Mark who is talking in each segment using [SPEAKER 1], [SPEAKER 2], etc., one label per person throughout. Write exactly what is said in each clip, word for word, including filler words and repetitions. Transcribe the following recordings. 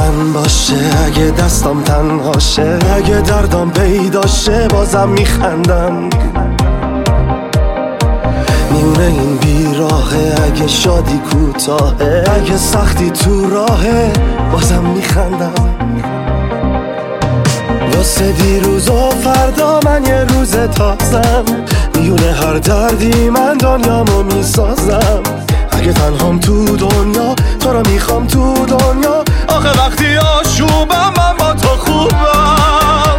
[SPEAKER 1] من باشه، اگه دستم تنهاشه، اگه دردم پیداشه بازم میخندم. میونه این بیراهه، اگه شادی کوتاهه، اگه سختی تو راهه بازم میخندم. واسه دیروز و فردا من یه روز تازم، میونه هر دردی من دنیامو میسازم. اگه تنهام تو دنیا تو رو میخوام تو دنیا، آخه وقتی آشوبم من با تو خوبم.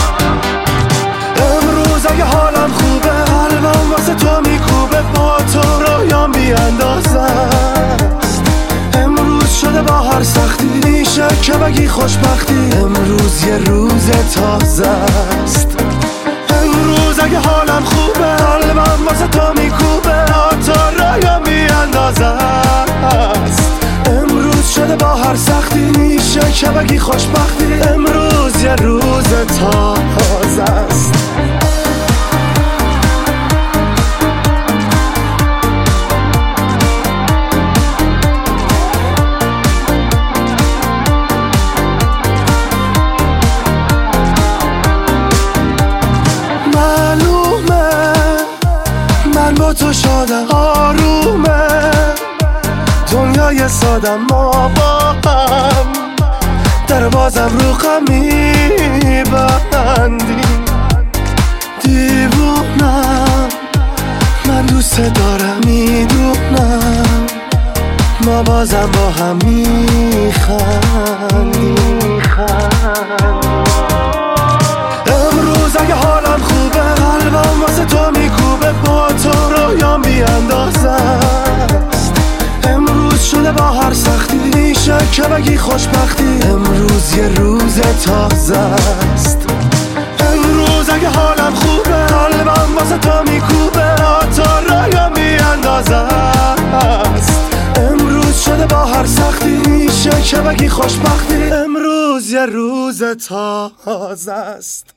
[SPEAKER 1] امروز اگه حالم خوبه قلبم واسه تو میکوبه، با تو رویام بیاندازه است. امروز شده با هر سختی میشه که بگی خوشبختی، امروز یه روز تازه است. امروز اگه حالم خوبه قلبم واسه تو میکوبه، با تو رویام بیاندازه است. امروز شده با هر سختی میشه که بگی خوشبختی، امروز یه روز تازه است. با تو شادم آرومه، دنیای سادم ما با هم، در بازم رو غم میبندیم. دیوونم من دوست دارم، میدونم ما بازم با هم میخندیم. امروز اگه حالم خوبه قلبم واسه تو میکوبه، با تو رویام بیاندازه است. امروز شده با هر سختی میشه که بگی خوشبختی، امروز یه روز تازه است. امروز اگه حالم خوبه قلبم واسه تو میکوبه، با تو رویام بیاندازه است. امروز شده با هر سختی میشه که بگی خوشبختی، امروز یه روز تازه است.